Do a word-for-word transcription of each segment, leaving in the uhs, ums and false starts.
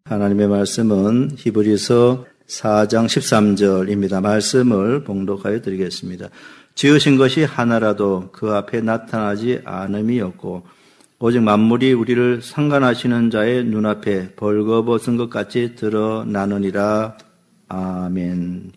하나님의 말씀은 히브리서 사 장 십삼 절입니다. 말씀을 봉독하여 드리겠습니다. 지으신 것이 하나라도 그 앞에 나타나지 않음이 없고 오직 만물이 우리를 상관하시는 자의 눈앞에 벌거벗은 것 같이 드러나느니라. 아멘.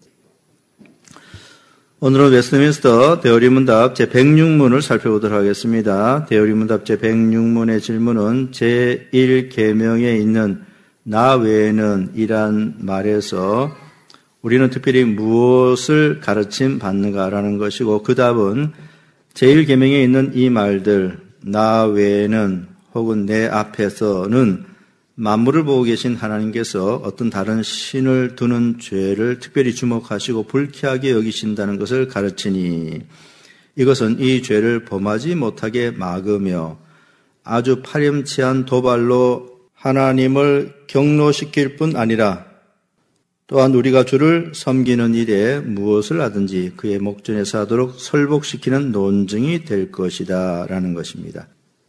오늘은 웨스트민스터 대어리문답 제백육 문을 살펴보도록 하겠습니다. 대어리문답 제백육 문의 질문은 제일 계명에 있는 나 외에는 이란 말에서 우리는 특별히 무엇을 가르침 받는가라는 것이고, 그 답은 제일 계명에 있는 이 말들, 나 외에는 혹은 내 앞에서는 만물을 보고 계신 하나님께서 어떤 다른 신을 두는 죄를 특별히 주목하시고 불쾌하게 여기신다는 것을 가르치니, 이것은 이 죄를 범하지 못하게 막으며 아주 파렴치한 도발로 하나님을 경노시킬 뿐 아니라 또한 우리가 주를 섬기는 일에 무엇을 하든지 그의 목전에서 하도록 설복시키는 논증이 될 것이다 라는 것입니다.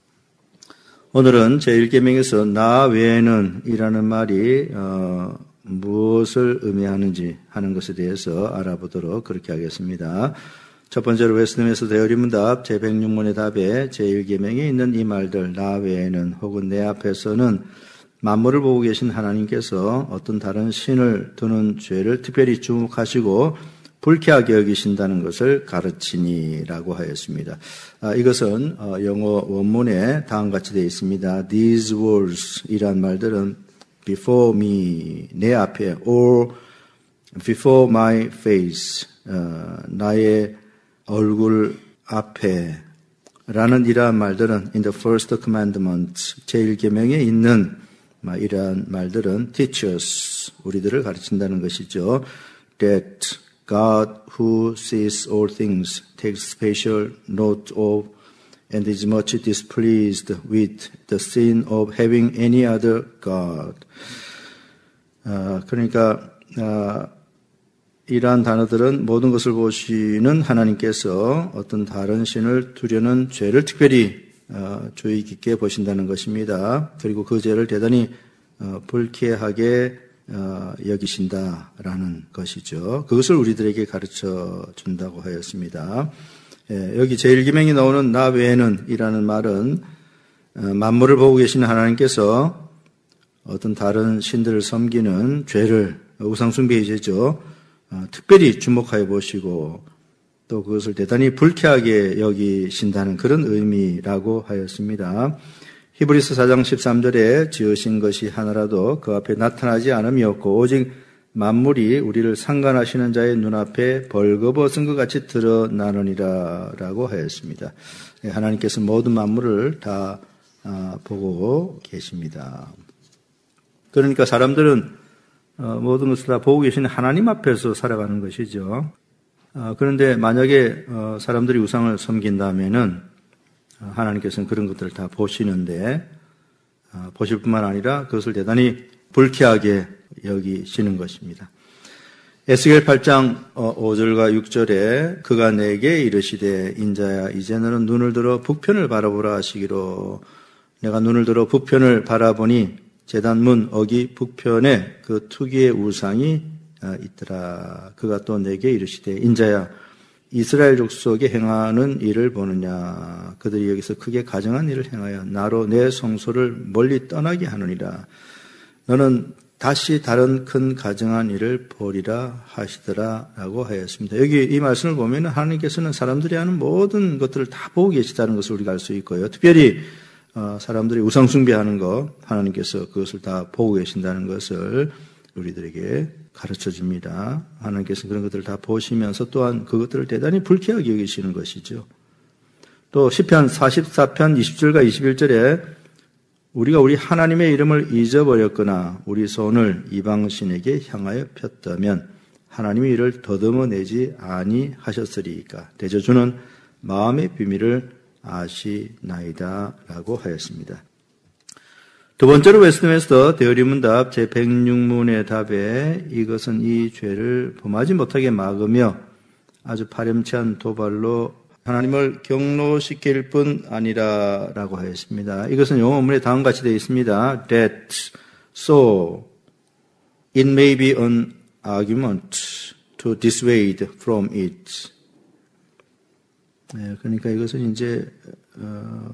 오늘은 제일 계명에서 나 외에는 이라는 말이 어, 무엇을 의미하는지 하는 것에 대해서 알아보도록 그렇게 하겠습니다. 첫 번째로 웨스트민스터 대어리문답 제백육 문의 답에 제일 계명에 있는 이 말들, 나 외에는 혹은 내 앞에서는 만물을 보고 계신 하나님께서 어떤 다른 신을 두는 죄를 특별히 주목하시고 불쾌하게 여기신다는 것을 가르치니라고 하였습니다. 아, 이것은 영어 원문에 다음과 같이 되어 있습니다. These words 이란 말들은 before me, 내 앞에, or before my face, 어, 나의 얼굴 앞에 라는 이러한 말들은 in the first commandment, 제일 계명에 있는 이러한 말들은 teach us, 우리들을 가르친다는 것이죠. That God who sees all things takes special note of and is much displeased with the sin of having any other God. 아, 그러니까 아, 이러한 단어들은 모든 것을 보시는 하나님께서 어떤 다른 신을 두려는 죄를 특별히 어, 주의 깊게 보신다는 것입니다. 그리고 그 죄를 대단히 어, 불쾌하게 어, 여기신다라는 것이죠. 그것을 우리들에게 가르쳐 준다고 하였습니다. 예, 여기 제일 계명이 나오는 나 외에는 이라는 말은 어, 만물을 보고 계시는 하나님께서 어떤 다른 신들을 섬기는 죄를, 우상숭배의 죄죠. 어, 특별히 주목하여 보시고 또 그것을 대단히 불쾌하게 여기신다는 그런 의미라고 하였습니다. 히브리서 사 장 십삼 절에 지으신 것이 하나라도 그 앞에 나타나지 않음이 없고 오직 만물이 우리를 상관하시는 자의 눈앞에 벌거벗은 것 같이 드러나느니라 라고 하였습니다. 하나님께서 모든 만물을 다 보고 계십니다. 그러니까 사람들은 모든 것을 다 보고 계신 하나님 앞에서 살아가는 것이죠. 그런데 만약에 사람들이 우상을 섬긴다면은 하나님께서는 그런 것들을 다 보시는데 보실 뿐만 아니라 그것을 대단히 불쾌하게 여기시는 것입니다. 에스겔 팔 장 오 절과 육 절에 그가 내게 이르시되 인자야 이제 너는 눈을 들어 북편을 바라보라 하시기로 내가 눈을 들어 북편을 바라보니 제단문 어기 북편에 그 투기의 우상이 있더라. 그가 또 내게 이르시되 인자야 이스라엘 족속에 행하는 일을 보느냐. 그들이 여기서 크게 가증한 일을 행하여 나로 내 성소를 멀리 떠나게 하느니라. 너는 다시 다른 큰 가증한 일을 보리라 하시더라 라고 하였습니다. 여기 이 말씀을 보면 하나님께서는 사람들이 하는 모든 것들을 다 보고 계시다는 것을 우리가 알 수 있고요. 특별히 사람들이 우상 숭배하는 것, 하나님께서 그것을 다 보고 계신다는 것을 우리들에게 가르쳐 줍니다. 하나님께서 그런 것들을 다 보시면서 또한 그것들을 대단히 불쾌하게 여기시는 것이죠. 또 시편 사십사 편 이십 절과 이십일 절에 우리가 우리 하나님의 이름을 잊어버렸거나 우리 손을 이방신에게 향하여 폈다면 하나님이 이를 더듬어내지 아니하셨으리이까 대저주는 마음의 비밀을 아시나이다 라고 하였습니다. 두 번째로 웨스트민스터 대어리문답 제백육 문의 답에 이것은 이 죄를 범하지 못하게 막으며 아주 파렴치한 도발로 하나님을 경노시킬 뿐 아니라 라고 하였습니다. 이것은 영어 원문에 다음과 같이 되어 있습니다. That so it may be an argument to dissuade from it. 네, 그러니까 이것은 이제 어,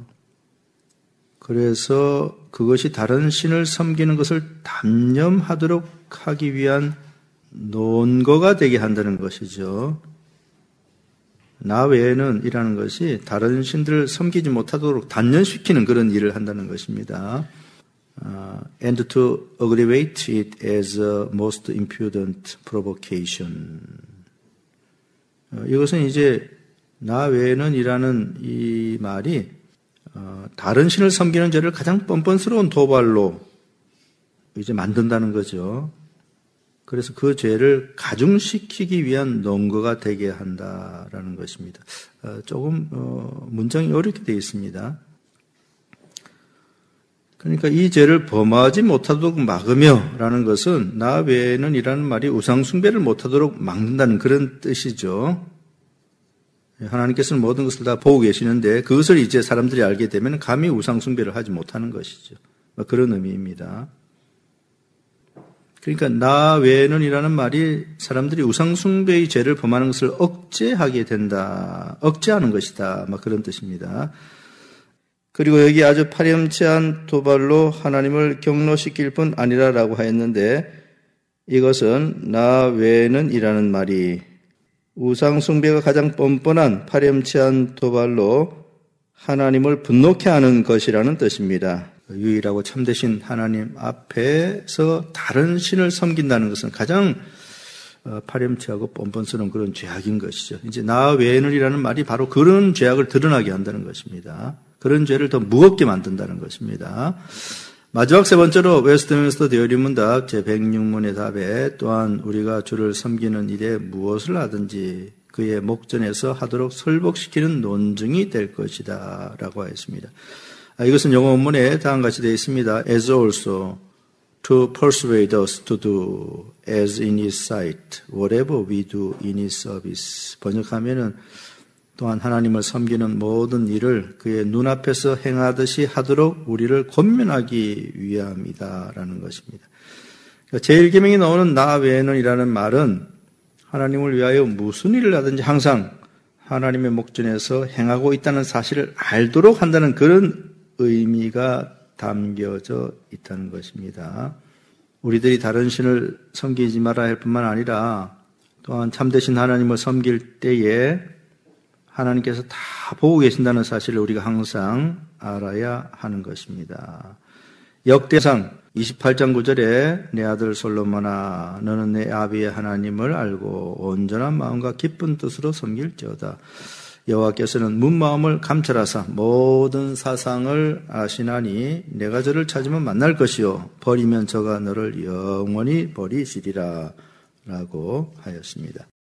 그래서 그것이 다른 신을 섬기는 것을 단념하도록 하기 위한 논거가 되게 한다는 것이죠. 나 외에는 이라는 것이 다른 신들을 섬기지 못하도록 단념시키는 그런 일을 한다는 것입니다. Uh, and to aggravate it as a most impudent provocation. 어, 이것은 이제 나 외에는 이라는 이 말이 어, 다른 신을 섬기는 죄를 가장 뻔뻔스러운 도발로 이제 만든다는 거죠. 그래서 그 죄를 가중시키기 위한 논거가 되게 한다라는 것입니다. 어, 조금 어, 문장이 어렵게 되어 있습니다. 그러니까 이 죄를 범하지 못하도록 막으며라는 것은 나 외에는 이라는 말이 우상숭배를 못하도록 막는다는 그런 뜻이죠. 하나님께서는 모든 것을 다 보고 계시는데 그것을 이제 사람들이 알게 되면 감히 우상숭배를 하지 못하는 것이죠. 그런 의미입니다. 그러니까 나 외에는 이라는 말이 사람들이 우상숭배의 죄를 범하는 것을 억제하게 된다. 억제하는 것이다. 막 그런 뜻입니다. 그리고 여기 아주 파렴치한 도발로 하나님을 경노시킬 뿐 아니라라고 하였는데 이것은 나 외에는 이라는 말이 우상숭배가 가장 뻔뻔한 파렴치한 도발로 하나님을 분노케 하는 것이라는 뜻입니다. 유일하고 참되신 하나님 앞에서 다른 신을 섬긴다는 것은 가장 파렴치하고 뻔뻔스러운 그런 죄악인 것이죠. 이제 나 외에는 이라는 말이 바로 그런 죄악을 드러나게 한다는 것입니다. 그런 죄를 더 무겁게 만든다는 것입니다. 마지막 세 번째로 웨스트민스터 대의리 문답 제백육 문의 답에 또한 우리가 주를 섬기는 일에 무엇을 하든지 그의 목전에서 하도록 설복시키는 논증이 될 것이다 라고 하였습니다. 이것은 영어 원문에 다음과 같이 되어 있습니다. As also to persuade us to do as in his sight whatever we do in his service. 번역하면은 또한 하나님을 섬기는 모든 일을 그의 눈앞에서 행하듯이 하도록 우리를 권면하기 위함이다라는 것입니다. 제일 계명이 나오는 나 외에는 이라는 말은 하나님을 위하여 무슨 일을 하든지 항상 하나님의 목전에서 행하고 있다는 사실을 알도록 한다는 그런 의미가 담겨져 있다는 것입니다. 우리들이 다른 신을 섬기지 말아야 할 뿐만 아니라 또한 참되신 하나님을 섬길 때에 하나님께서 다 보고 계신다는 사실을 우리가 항상 알아야 하는 것입니다. 역대상 이십팔 장 구 절에 내 아들 솔로몬아 너는 내 아비의 하나님을 알고 온전한 마음과 기쁜 뜻으로 섬길지어다. 여호와께서는 문마음을 감찰하사 모든 사상을 아시나니 내가 저를 찾으면 만날 것이요 버리면 저가 너를 영원히 버리시리라 라고 하였습니다.